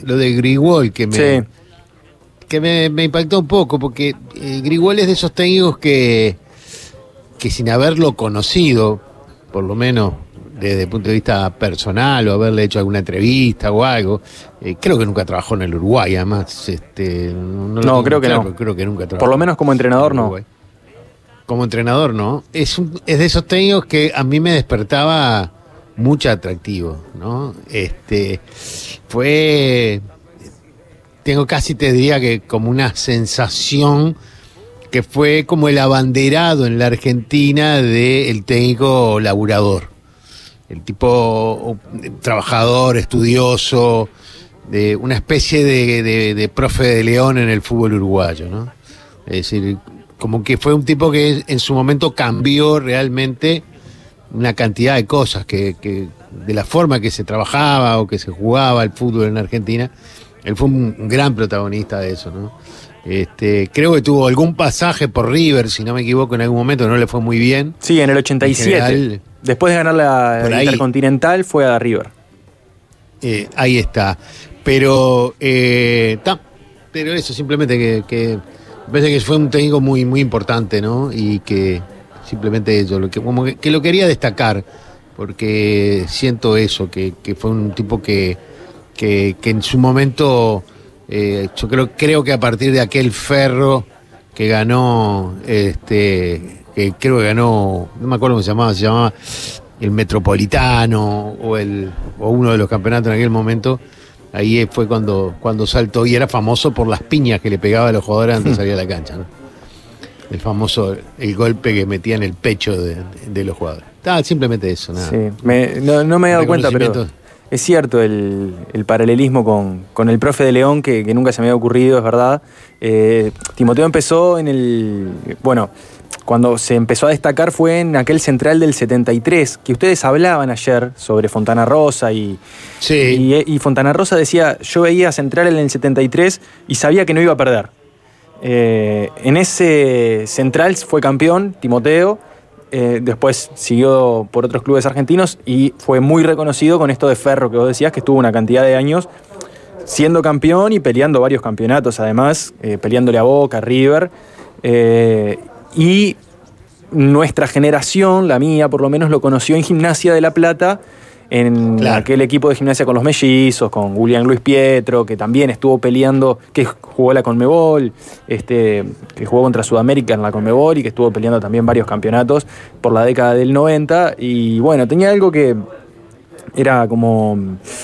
lo de Grigol, que Sí. me impactó un poco, porque Grigol es de esos técnicos que sin haberlo conocido, por lo menos desde el punto de vista personal, o haberle hecho alguna entrevista o algo, creo que nunca trabajó en el Uruguay, además. No, creo que no. Creo que nunca trabajó. Por lo menos como entrenador, no. Como entrenador, no. Es de esos técnicos que a mí me despertaba mucho atractivo, ¿no? Tengo casi, te diría que como una sensación que fue como el abanderado en la Argentina del técnico laburador. El tipo trabajador, estudioso, de una especie de profe de León en el fútbol uruguayo, ¿no? Es decir, como que fue un tipo que en su momento cambió realmente una cantidad de cosas, que de la forma que se trabajaba o que se jugaba el fútbol en Argentina. Él fue un gran protagonista de eso, ¿no? Creo que tuvo algún pasaje por River, si no me equivoco, en algún momento, no le fue muy bien. Sí, en el 87. En general, después de ganar la Intercontinental, fue a River. Ahí está. Pero eso, simplemente que me parece que fue un técnico muy, muy importante, ¿no? Y que simplemente eso, como que lo quería destacar, porque siento eso, que fue un tipo que en su momento, yo creo que a partir de aquel Ferro que ganó, que creo que ganó, no me acuerdo cómo se llamaba el Metropolitano o uno de los campeonatos en aquel momento. Ahí fue cuando saltó, y era famoso por las piñas que le pegaba a los jugadores antes de salir a la cancha, ¿no? El famoso, el golpe que metía en el pecho de los jugadores. Simplemente eso, nada. Sí, no me he dado cuenta, pero es cierto el paralelismo con el profe de León, que nunca se me había ocurrido, es verdad. Timoteo empezó cuando se empezó a destacar fue en aquel Central del 73, que ustedes hablaban ayer sobre Fontana Rosa y Fontana Rosa decía, yo veía a Central en el 73 y sabía que no iba a perder. En ese Central fue campeón Timoteo, después siguió por otros clubes argentinos y fue muy reconocido con esto de Ferro que vos decías, que estuvo una cantidad de años siendo campeón y peleando varios campeonatos, además, peleándole a Boca, a River. Y nuestra generación, la mía por lo menos, lo conoció en Gimnasia de La Plata, en aquel equipo de Gimnasia con los mellizos, con Julián Luis Pietro, que también estuvo peleando, que jugó la Conmebol, que jugó contra Sudamérica en la Conmebol y que estuvo peleando también varios campeonatos por la década del 90. Y bueno, tenía algo que era como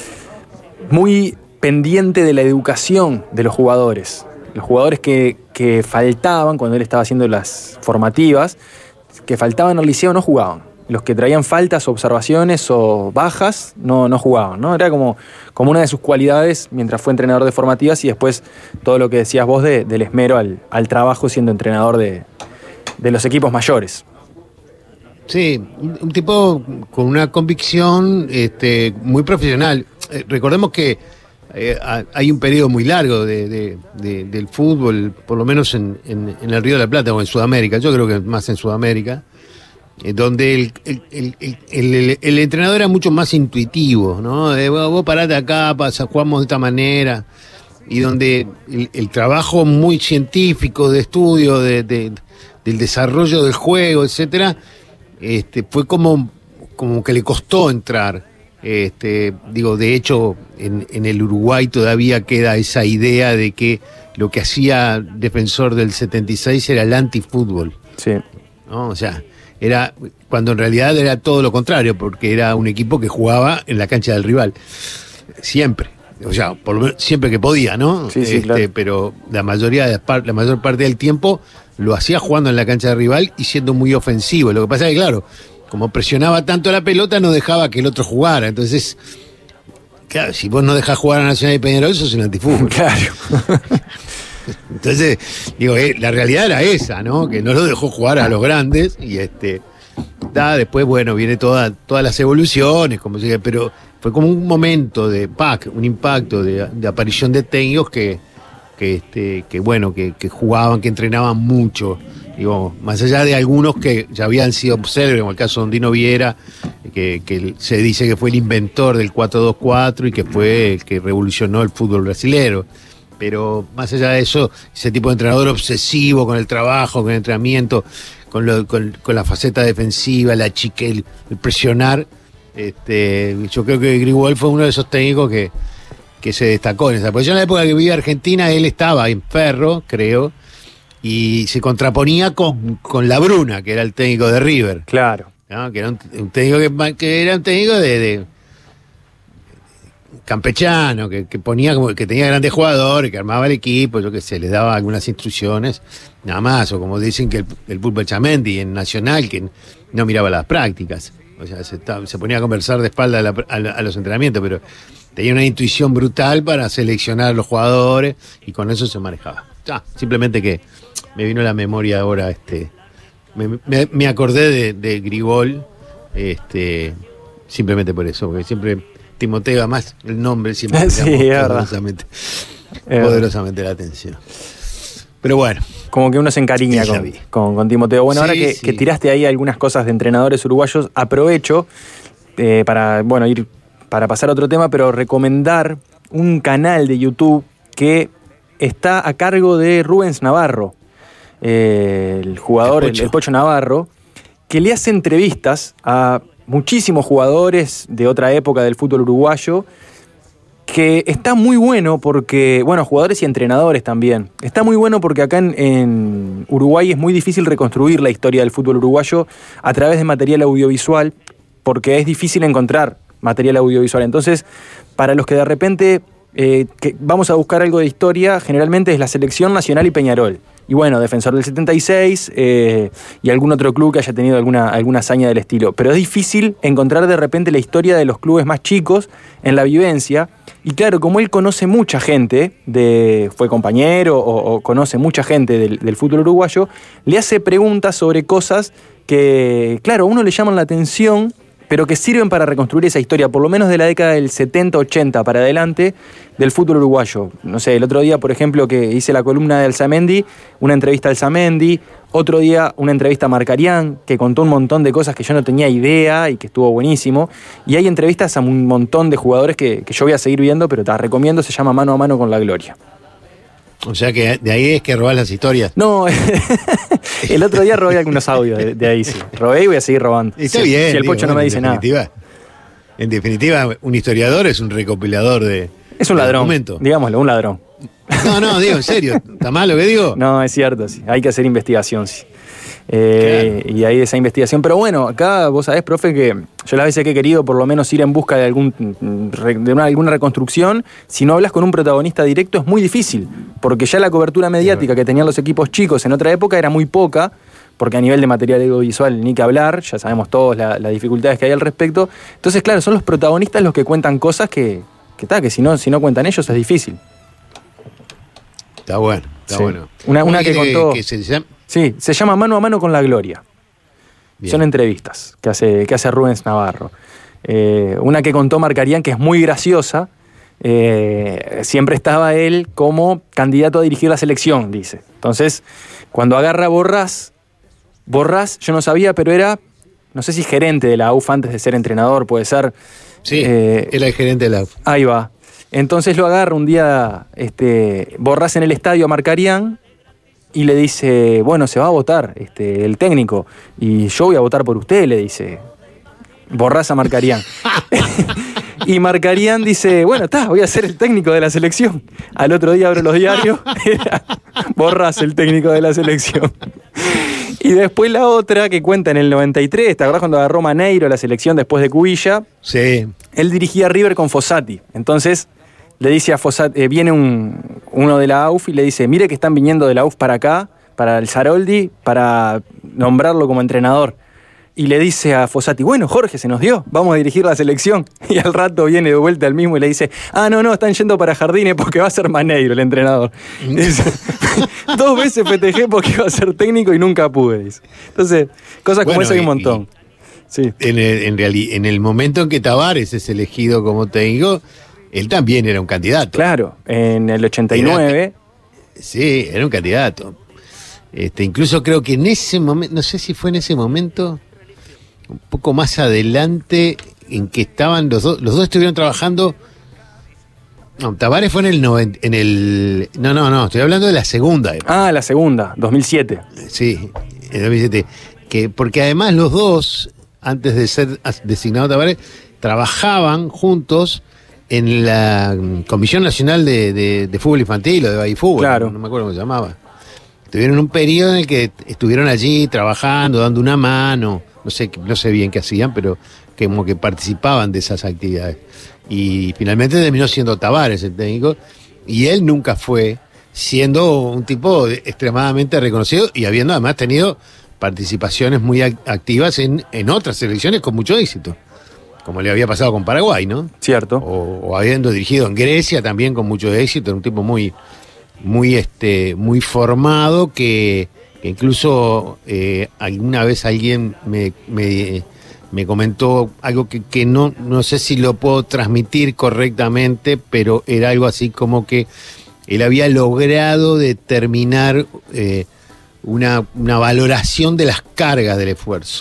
muy pendiente de la educación de los jugadores. Los jugadores que faltaban cuando él estaba haciendo las formativas, que faltaban al liceo, no jugaban. Los que traían faltas, observaciones o bajas, no jugaban, ¿no? Era como una de sus cualidades mientras fue entrenador de formativas, y después todo lo que decías vos del esmero al trabajo siendo entrenador de los equipos mayores. Sí, un tipo con una convicción muy profesional. Recordemos que hay un periodo muy largo del fútbol, por lo menos en el Río de la Plata o en Sudamérica, yo creo que más en Sudamérica, donde el entrenador era mucho más intuitivo, ¿no? Vos parate acá, jugamos de esta manera, y donde el trabajo muy científico de estudio del desarrollo del juego, etcétera, fue como que le costó entrar. De hecho, en el Uruguay todavía queda esa idea de que lo que hacía Defensor del 76 era el antifútbol. Sí. ¿No? O sea, era cuando en realidad era todo lo contrario, porque era un equipo que jugaba en la cancha del rival. Siempre. O sea, por lo menos siempre que podía, ¿no? Sí, claro. Pero la mayor parte del tiempo lo hacía jugando en la cancha del rival y siendo muy ofensivo. Lo que pasa es que, claro, como presionaba tanto la pelota, no dejaba que el otro jugara. Entonces, claro, si vos no dejás jugar a Nacional y Peñarol, sos un antifútbol. Claro. Entonces, la realidad era esa, ¿no? Que no lo dejó jugar a los grandes y después, bueno, viene todas las evoluciones, como se dice, pero fue como un momento un impacto de aparición de técnicos que jugaban, que entrenaban mucho Digo, más allá de algunos que ya habían sido célebres, como el caso de Ondino Viera, que se dice que fue el inventor del 4-2-4 y que fue el que revolucionó el fútbol brasilero. Pero más allá de eso, ese tipo de entrenador obsesivo con el trabajo, con el entrenamiento, con la faceta defensiva, el presionar, yo creo que Grigol fue uno de esos técnicos que se destacó en esa posición. En la época que vivía Argentina, él estaba en Ferro, creo, y se contraponía con La Bruna, que era el técnico de River. Claro. ¿No? Que era un técnico que era un técnico de campechano, que ponía como que tenía grandes jugadores, que armaba el equipo, yo qué sé, les daba algunas instrucciones, nada más, o como dicen que el Pulpo Chamendi en Nacional, que no miraba las prácticas, o sea, se ponía a conversar de espalda a los entrenamientos, pero tenía una intuición brutal para seleccionar a los jugadores y con eso se manejaba. Simplemente que me vino a la memoria ahora, me acordé de Grigol, simplemente por eso, porque siempre Timoteo, además el nombre siempre me llamó poderosamente la atención. Pero bueno. Como que uno se encariña con Timoteo. Bueno, sí, ahora que tiraste ahí algunas cosas de entrenadores uruguayos, aprovecho para pasar a otro tema, pero recomendar un canal de YouTube que está a cargo de Rubens Navarro, el jugador, el Pocho Navarro, que le hace entrevistas a muchísimos jugadores de otra época del fútbol uruguayo, que está muy bueno porque, bueno, jugadores y entrenadores también. Está muy bueno porque acá en Uruguay es muy difícil reconstruir la historia del fútbol uruguayo a través de material audiovisual, porque es difícil encontrar material audiovisual. Entonces, para los que de repente que vamos a buscar algo de historia, generalmente es la Selección Nacional y Peñarol. Y bueno, Defensor del 76 y algún otro club que haya tenido alguna hazaña del estilo. Pero es difícil encontrar de repente la historia de los clubes más chicos en la vivencia. Y claro, como él conoce mucha gente, fue compañero o conoce mucha gente del fútbol uruguayo, le hace preguntas sobre cosas que, claro, a uno le llaman la atención, pero que sirven para reconstruir esa historia, por lo menos de la década del 70-80 para adelante, del fútbol uruguayo. No sé, el otro día, por ejemplo, que hice la columna de Alzamendi, una entrevista a Alzamendi, otro día una entrevista a Marcarián, que contó un montón de cosas que yo no tenía idea y que estuvo buenísimo, y hay entrevistas a un montón de jugadores que yo voy a seguir viendo, pero te recomiendo, se llama Mano a Mano con la Gloria. O sea que de ahí es que robás las historias. No, el otro día robé algunos audios de ahí, sí. Robé y voy a seguir robando. Está bien. Si el Pocho no me dice nada. En definitiva, un historiador es un recopilador de... Es un ladrón, digámoslo, un ladrón. No, digo, en serio, ¿está mal lo que digo? No, es cierto, sí. Hay que hacer investigación, sí. Claro. Y hay esa investigación. Pero bueno, acá vos sabés, profe, que yo las veces que he querido por lo menos ir en busca de alguna reconstrucción, si no hablas con un protagonista directo es muy difícil, porque ya la cobertura mediática que tenían los equipos chicos en otra época era muy poca, porque a nivel de material audiovisual ni que hablar, ya sabemos todos las dificultades que hay al respecto. Entonces, claro, son los protagonistas los que cuentan cosas que si no cuentan ellos es difícil. Está bueno, está bueno. Una que contó... Sí, se llama Mano a Mano con la Gloria. Bien. Son entrevistas que hace Rubens Navarro. Una que contó Marcarián, que es muy graciosa. Siempre estaba él como candidato a dirigir la selección, dice. Entonces, cuando agarra Borrás, yo no sabía, pero era, no sé si gerente de la UF antes de ser entrenador, puede ser. Sí, era el gerente de la UF. Ahí va. Entonces lo agarra un día Borrás en el estadio a Marcarián, y le dice, bueno, se va a votar el técnico, y yo voy a votar por usted, le dice Borrás a Marcarián. Y Marcarián dice, bueno, voy a ser el técnico de la selección. Al otro día abro los diarios, era Borrás el técnico de la selección. Y después la otra que cuenta en el 93, ¿te acordás cuando agarró Maneiro la selección después de Cubilla? Sí. Él dirigía a River con Fossati. Entonces le dice a Fossati, viene uno de la AUF y le dice, mire que están viniendo de la AUF para acá, para el Zaroldi, para nombrarlo como entrenador. Y le dice a Fossati, bueno, Jorge, se nos dio, vamos a dirigir la selección. Y al rato viene de vuelta el mismo y le dice, no, están yendo para Jardines porque va a ser Maneiro el entrenador. Dice, 2 veces festejé porque iba a ser técnico y nunca pude, dice. Entonces, cosas como esa hay un montón. Sí. En el momento en que Tavares es elegido como técnico, él también era un candidato. Claro, en el 89. Sí, era un candidato. Incluso creo que en ese momento, no sé si fue en ese momento, un poco más adelante, en que estaban los dos estuvieron trabajando. No, Tavares fue No, estoy hablando de la segunda época. Ah, la segunda, 2007. Sí, en 2007. Porque además los dos, antes de ser designado Tavares, trabajaban juntos en la Comisión Nacional de Fútbol Infantil o de Babyfútbol. Claro. No me acuerdo cómo se llamaba. Tuvieron un periodo en el que estuvieron allí trabajando, dando una mano, no sé bien qué hacían, pero que como que participaban de esas actividades. Y finalmente terminó siendo Tavares el técnico, y él nunca fue, siendo un tipo extremadamente reconocido y habiendo además tenido participaciones muy activas en otras selecciones con mucho éxito, como le había pasado con Paraguay, ¿no? Cierto. O habiendo dirigido en Grecia también con mucho éxito, era un tipo muy formado, que incluso alguna vez alguien me comentó algo que no sé si lo puedo transmitir correctamente, pero era algo así como que él había logrado determinar una valoración de las cargas del esfuerzo.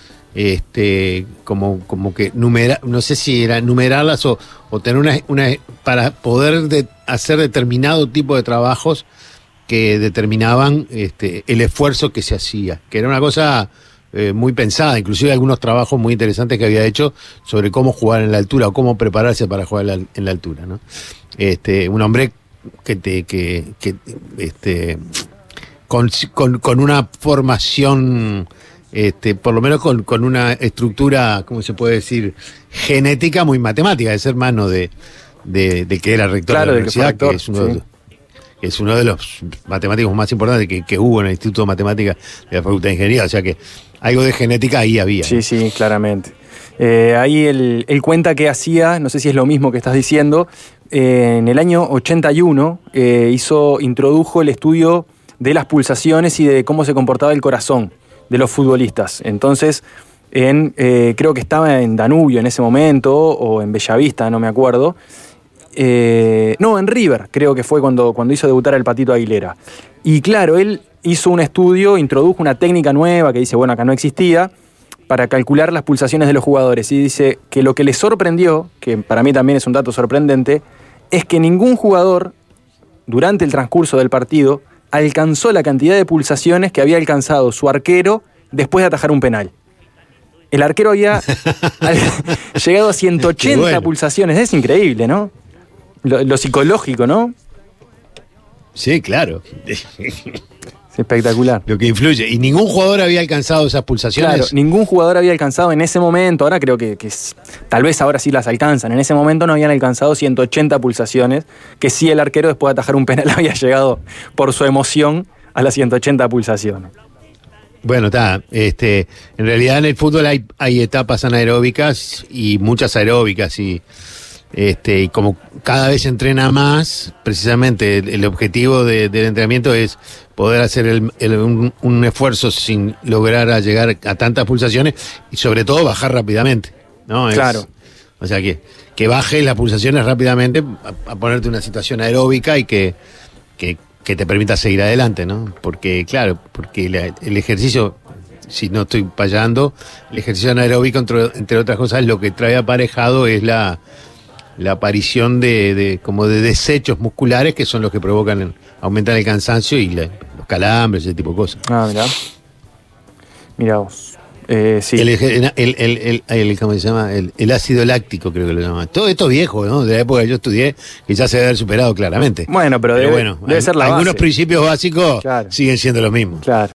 Como que no sé si era numerarlas o tener una para poder hacer determinado tipo de trabajos que determinaban el esfuerzo que se hacía, que era una cosa muy pensada, inclusive algunos trabajos muy interesantes que había hecho sobre cómo jugar en la altura o cómo prepararse para jugar en la altura, ¿no? Un hombre con una formación, por lo menos con una estructura, ¿cómo se puede decir?, genética muy matemática, de ser mano de que era rector de la universidad, que es uno de los matemáticos más importantes que hubo en el Instituto de Matemáticas de la Facultad de Ingeniería, o sea que algo de genética ahí había. Sí, sí, claramente. Ahí él cuenta que hacía, no sé si es lo mismo que estás diciendo, en el año 81 introdujo el estudio de las pulsaciones y de cómo se comportaba el corazón de los futbolistas. Entonces, creo que estaba en Danubio en ese momento, o en Bellavista, no me acuerdo. No, en River, creo que fue cuando hizo debutar al Patito Aguilera. Y claro, él hizo un estudio, introdujo una técnica nueva que dice, bueno, acá no existía, para calcular las pulsaciones de los jugadores. Y dice que lo que le sorprendió, que para mí también es un dato sorprendente, es que ningún jugador, durante el transcurso del partido, alcanzó la cantidad de pulsaciones que había alcanzado su arquero después de atajar un penal. El arquero había llegado a 180 pulsaciones. Es increíble, ¿no? Lo psicológico, ¿no? Sí, claro. Es espectacular. Lo que influye. Y ningún jugador había alcanzado esas pulsaciones. Claro, ningún jugador había alcanzado en ese momento. Ahora creo que tal vez ahora sí las alcanzan. En ese momento no habían alcanzado 180 pulsaciones, que sí el arquero después de atajar un penal había llegado por su emoción a las 180 pulsaciones. Bueno, está. En realidad en el fútbol hay etapas anaeróbicas y muchas aeróbicas y como cada vez se entrena más, precisamente el objetivo del entrenamiento es poder hacer un esfuerzo sin lograr llegar a tantas pulsaciones y sobre todo bajar rápidamente, ¿no? Claro. O sea que bajes las pulsaciones rápidamente a ponerte en una situación aeróbica y que te permita seguir adelante, ¿no? Porque el ejercicio, si no estoy fallando, el ejercicio anaeróbico, entre otras cosas, lo que trae aparejado es la aparición de desechos musculares que son los que aumentan el cansancio y los calambres, ese tipo de cosas. Ah, mirá vos. Sí. ¿Cómo se llama? El ácido láctico, creo que lo llaman. Todo esto viejo, ¿no? De la época que yo estudié, que ya se debe haber superado claramente. Bueno, pero debe ser la algunos base. Principios básicos, claro, siguen siendo los mismos. Claro.